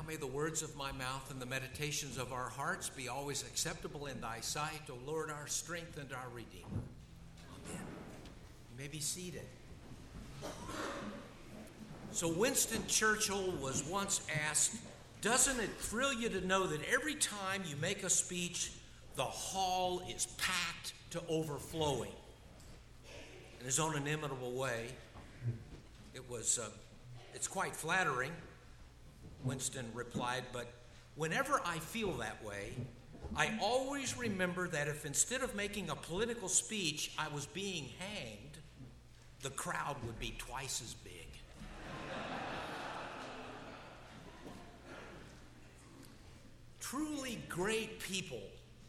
may the words of my mouth and the meditations of our hearts be always acceptable in thy sight, O Lord, our strength and our Redeemer. Amen. You may be seated. So Winston Churchill was once asked, doesn't it thrill you to know that every time you make a speech, the hall is packed to overflowing? In his own inimitable way, it's quite flattering, Winston replied, but whenever I feel that way, I always remember that if instead of making a political speech, I was being hanged, the crowd would be twice as big. Truly great people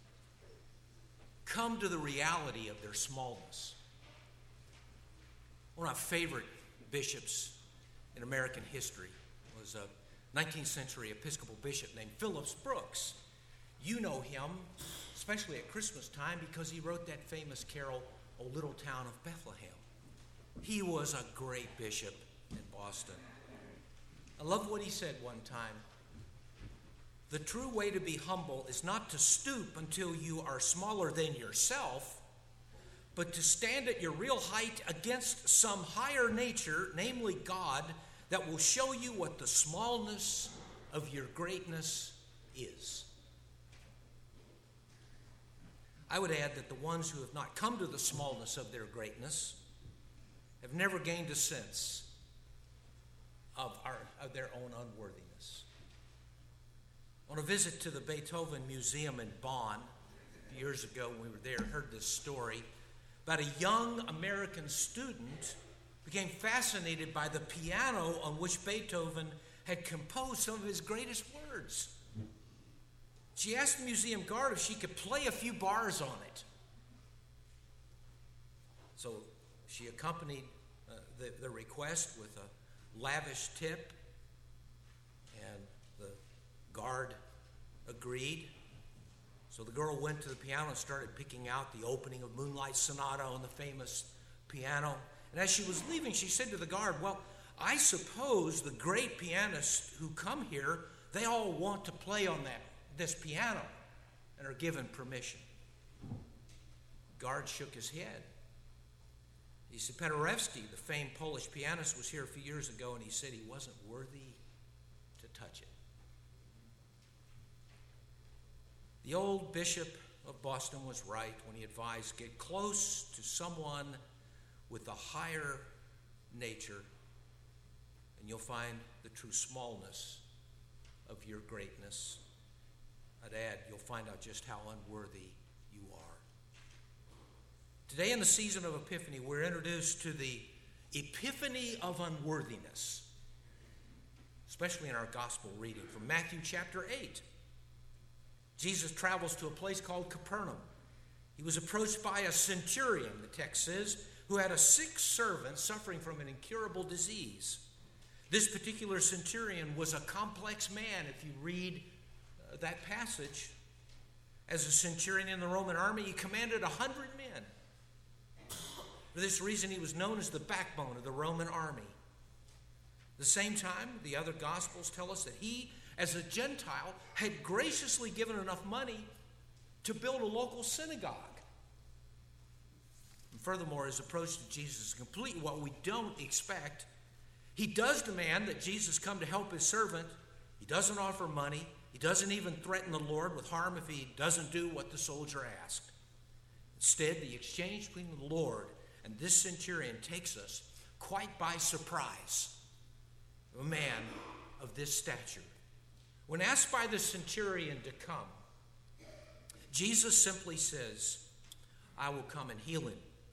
come to the reality of their smallness. One of my favorite bishops in American history was a 19th century Episcopal bishop named Phillips Brooks. You know him, especially at Christmas time, because he wrote that famous carol, O Little Town of Bethlehem. He was a great bishop in Boston. I love what he said one time. The true way to be humble is not to stoop until you are smaller than yourself, but to stand at your real height against some higher nature, namely God, that will show you what the smallness of your greatness is. I would add that the ones who have not come to the smallness of their greatness have never gained a sense of their own unworthiness. On a visit to the Beethoven Museum in Bonn years ago when we were there, heard this story about a young American student became fascinated by the piano on which Beethoven had composed some of his greatest words. She asked the museum guard if she could play a few bars on it. So she accompanied the request with a lavish tip, and the guard agreed. So the girl went to the piano and started picking out the opening of Moonlight Sonata on the famous piano. And as she was leaving, she said to the guard, well, I suppose the great pianists who come here, they all want to play on this piano and are given permission. The guard shook his head. He said, Paderewski, the famed Polish pianist, was here a few years ago, and he said he wasn't worthy to touch it. The old bishop of Boston was right when he advised, get close to someone with a higher nature, and you'll find the true smallness of your greatness. I'd add, you'll find out just how unworthy you are. Today in the season of Epiphany, we're introduced to the epiphany of unworthiness, especially in our gospel reading from Matthew chapter 8. Jesus travels to a place called Capernaum. He was approached by a centurion, the text says, who had a sick servant suffering from an incurable disease. This particular centurion was a complex man. If you read that passage, as a centurion in the Roman army, he commanded 100 men. For this reason, he was known as the backbone of the Roman army. At the same time, the other Gospels tell us that he, as a Gentile, had graciously given enough money to build a local synagogue. And furthermore, his approach to Jesus is completely what we don't expect. He does demand that Jesus come to help his servant. He doesn't offer money. He doesn't even threaten the Lord with harm if he doesn't do what the soldier asked. Instead, the exchange between the Lord and this centurion takes us quite by surprise. A man of this stature. When asked by the centurion to come, Jesus simply says, I will come and heal him.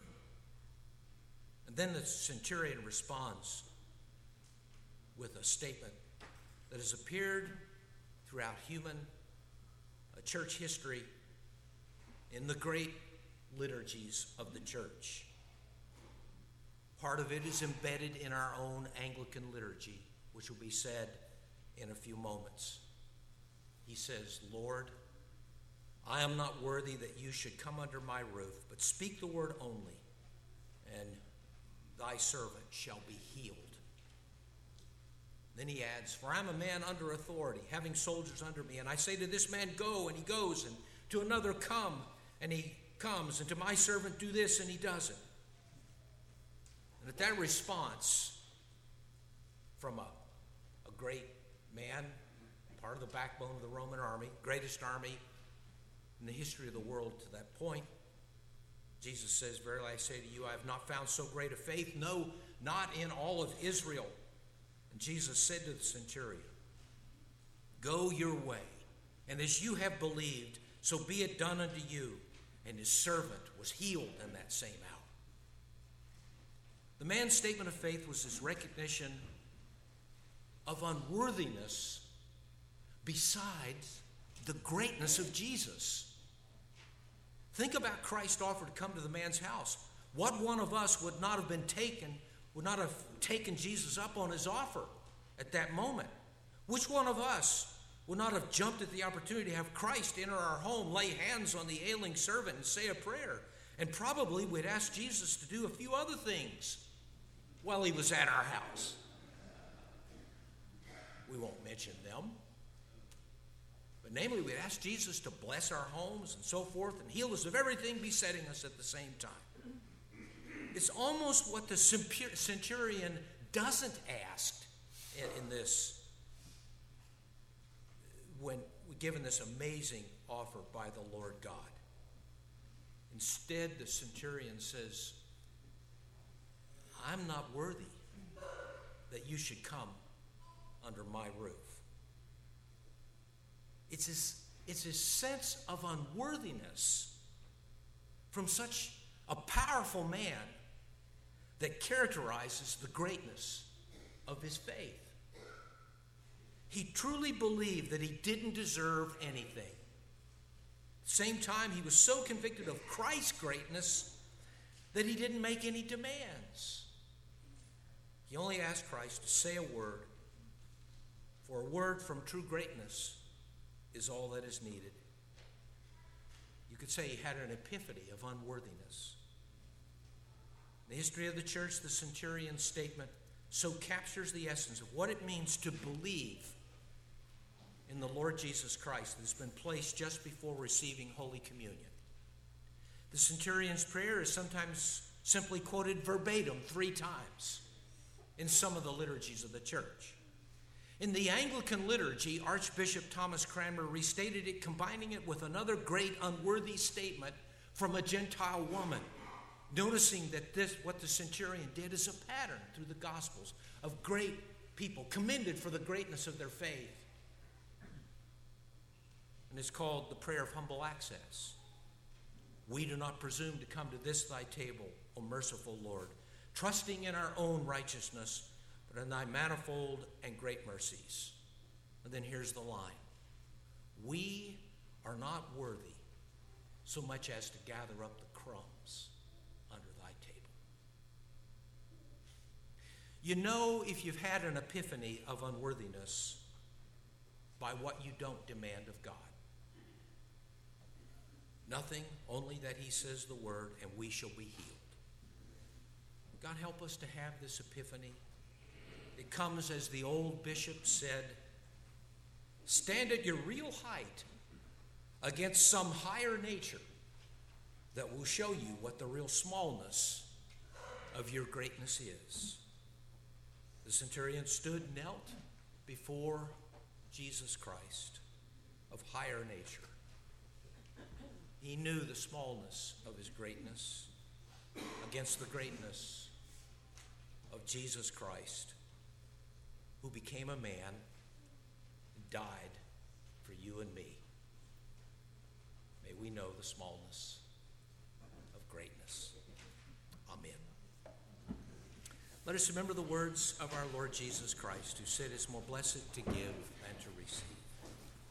And then the centurion responds with a statement that has appeared throughout human church history in the great liturgies of the church. Part of it is embedded in our own Anglican liturgy, which will be said in a few moments. He says, Lord, I am not worthy that you should come under my roof, but speak the word only, and thy servant shall be healed. Then he adds, "For I'm a man under authority, having soldiers under me. And I say to this man, go, and he goes, and to another, come, and he comes, and to my servant, do this, and he does it." And at that response from a great man, part of the backbone of the Roman army, greatest army in the history of the world to that point, Jesus says, "Verily I say to you, I have not found so great a faith, no, not in all of Israel." And Jesus said to the centurion, "Go your way, and as you have believed, so be it done unto you." And his servant was healed in that same hour. The man's statement of faith was his recognition of unworthiness besides the greatness of Jesus. Think about Christ's offer to come to the man's house. What one of us would not have taken Jesus up on his offer at that moment? Which one of us would not have jumped at the opportunity to have Christ enter our home, lay hands on the ailing servant, and say a prayer? And probably we'd ask Jesus to do a few other things while he was at our house. We won't mention them. But namely, we'd ask Jesus to bless our homes and so forth and heal us of everything besetting us at the same time. It's almost what the centurion doesn't ask in this, when given this amazing offer by the Lord God. Instead, the centurion says, "I'm not worthy that you should come under my roof." It's his sense of unworthiness from such a powerful man that characterizes the greatness of his faith. He truly believed that he didn't deserve anything. At the same time, he was so convicted of Christ's greatness that he didn't make any demands. He only asked Christ to say a word, for a word from true greatness is all that is needed. You could say he had an epiphany of unworthiness. In the history of the church, the centurion's statement so captures the essence of what it means to believe in the Lord Jesus Christ that has been placed just before receiving Holy Communion. The centurion's prayer is sometimes simply quoted verbatim 3 times in some of the liturgies of the church. In the Anglican liturgy, Archbishop Thomas Cranmer restated it, combining it with another great unworthy statement from a Gentile woman, noticing that what the centurion did is a pattern through the Gospels of great people commended for the greatness of their faith. And it's called the prayer of humble access. "We do not presume to come to this thy table, O merciful Lord, trusting in our own righteousness, but in thy manifold and great mercies." And then here's the line: "We are not worthy so much as to gather up the crumbs under thy table." You know, if you've had an epiphany of unworthiness, by what you don't demand of God. Nothing, only that he says the word, and we shall be healed. God help us to have this epiphany. It comes, as the old bishop said, stand at your real height against some higher nature that will show you what the real smallness of your greatness is. The centurion stood, knelt before Jesus Christ of higher nature. He knew the smallness of his greatness against the greatness of Jesus Christ, who became a man and died for you and me. May we know the smallness of greatness. Amen. Let us remember the words of our Lord Jesus Christ, who said it's more blessed to give than to receive.